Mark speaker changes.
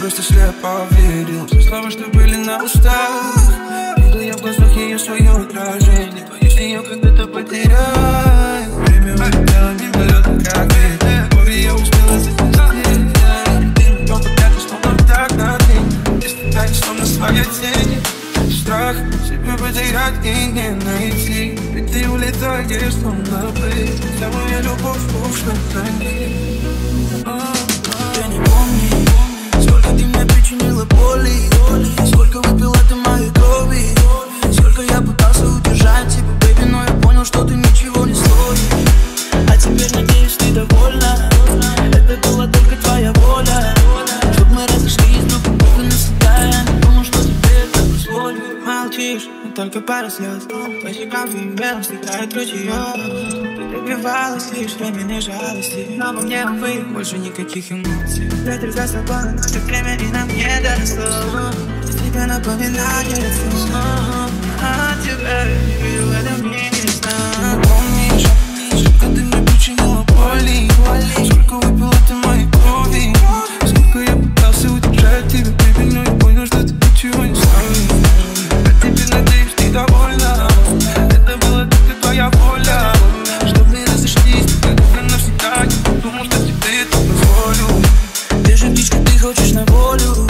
Speaker 1: просто слепо верил все слова, что были на устах. Видел я в глазах ее свое отражение. Боюсь ее когда-то потерять. Время улетело мимолетно, как ветер. Любовь ее успела затянуть. Ты на том подарка, словно так на день. Если так, словно своя тень. Страх себя потерять и не найти. Ведь ты улетаешь, словно быть. Вся моя любовь ушла за ней.
Speaker 2: Ты не помнишь, сколько ты мне причинила боли, сколько выпила ты моей крови, сколько я пытался удержать тебя, бэйби, но я понял, что ты ничего не стоишь. А теперь, надеюсь, ты довольна. Это была только твоя воля, чтоб мы разошлись друг от друга навсегда. Я не думал, что тебе это позволю. Молчишь, но только пара слез. По щекам твоим белым стекает ручеёк. Прибивалась лишь временной жалости, но во мне, увы, больше никаких эмоций. Ветер за собой, но это время и нам не доросло. Без тебя напоминание о тебе, и в этом мире не знаю.
Speaker 1: Помнишь, сколько ты мне причинила боли, сколько выпила ты моей крови, сколько я пытался удержать тебя, baby, но я понял, что ты ничего не стоишь. А теперь, надеюсь, ты довольна. Это была только твоя воля, чтоб мы разошлись друг навсегда. Я думал, что тебе это позволю.
Speaker 2: Ты же птичка, ты хочешь на волю.